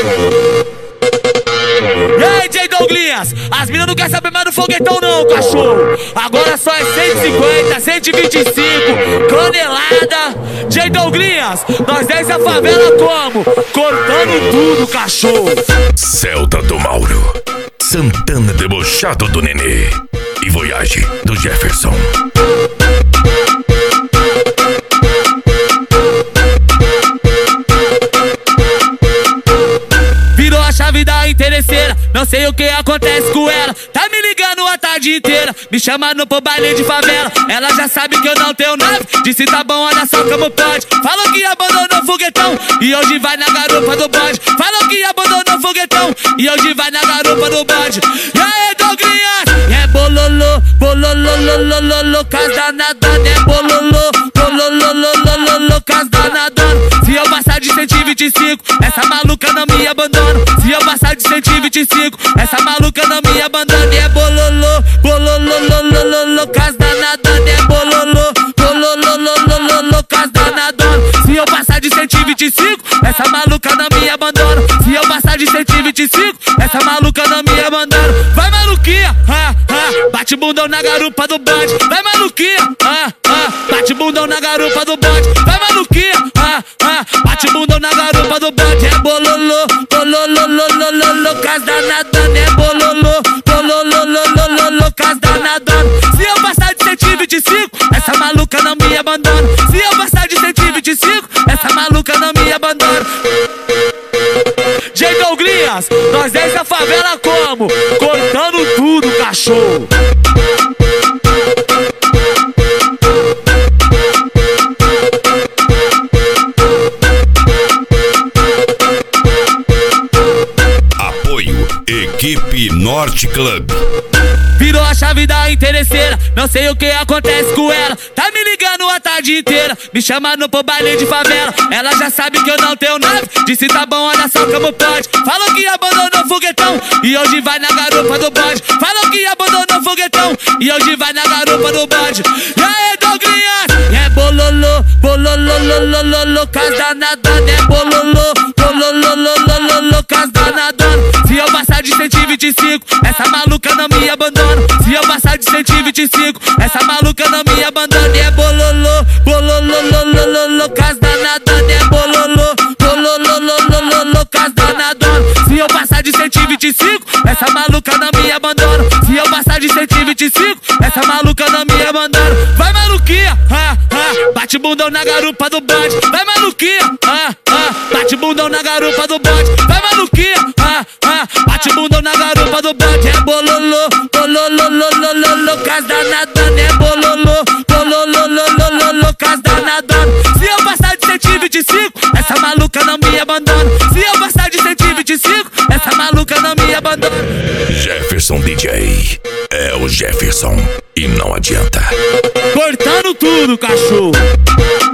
E aí, J. Douglas, as minas não querem saber mais do foguetão não, cachorro. Agora só é 150, 125, canelada. J. Douglas, nós desce a favela como? Cortando tudo, cachorro. Celta do Mauro, Santana debochado do Nenê e Voyage do Jefferson. Virou a chave da interesseira, não sei o que acontece com ela. Tá me ligando a tarde inteira, me chamando pro baile de favela. Ela já sabe que eu não tenho nave, disse tá bom, olha só como pode. Falou que abandonou o foguetão e hoje vai na garupa do bonde. Falou que abandonou o foguetão e hoje vai na garupa do bonde. E aí, Douglas, é bololô, bololô, cas danadona. É bololô, bololô, cas danadona. Se eu passar de 125, essa maluca não me abandona. Se eu passar de 125, essa maluca não me abandona. É bololô, bololô, cas danadona. É bololô, bololô, cas danadona. Se eu passar de 125, essa maluca não me abandona. Se eu passar de 125, essa maluca não me abandona. Vai, maluquinha, bate bundão na garupa do bonde. Vai, maluquinha, bate bundão na garupa do bonde. Vai, maluquinha, bate bundão na garupa do bonde. É bololô, bololô, cas danadona. É bololô, bololô, cas danadona. Se eu passar de 125, essa maluca não me abandona. Se eu passar de 125, essa maluca não me abandona. J. Douglas, nós desce a favela como? Cortando tudo, cachorro. Apoio Equipe Norte Club. Virou a chave da interesseira, não sei o que acontece com ela. Tá me ligando a tarde inteira, me chamando pro baile de favela. Ela já sabe que eu não tenho nave, disse tá bom, olha só como pode. Falou que abandonou o foguetão e hoje vai na garupa do bonde. Falou que abandonou o foguetão e hoje vai na garupa do bonde. E aí, Douglas, é bololô, bololô, cas danadona. É bololô, bololô, cas danadona. Se eu passar de 125, essa maluca não me abandona. Se eu passar de 125, essa maluca não me abandona. É bololô, bololô, cas danadona. É bololô, bololô, cas danadona. Se eu passar de 125, essa maluca não me abandona. Se eu passar de 125, essa maluca não me abandona. Vai, maluquinha, bate bundão na garupa do bonde. Vai, maluquinha, bate bundão na garupa do bonde. Vai, maluquinha, bate bundão na garupa do bonde. É bololô, bololô, cas danadona. É bololô, bololô, cas danadona. Se eu passar de 125, essa maluca não me abandona. Se eu passar de 125, essa maluca não me abandona. Jefferson DJ é o Jefferson e não adianta. Cortando tudo, cachorro.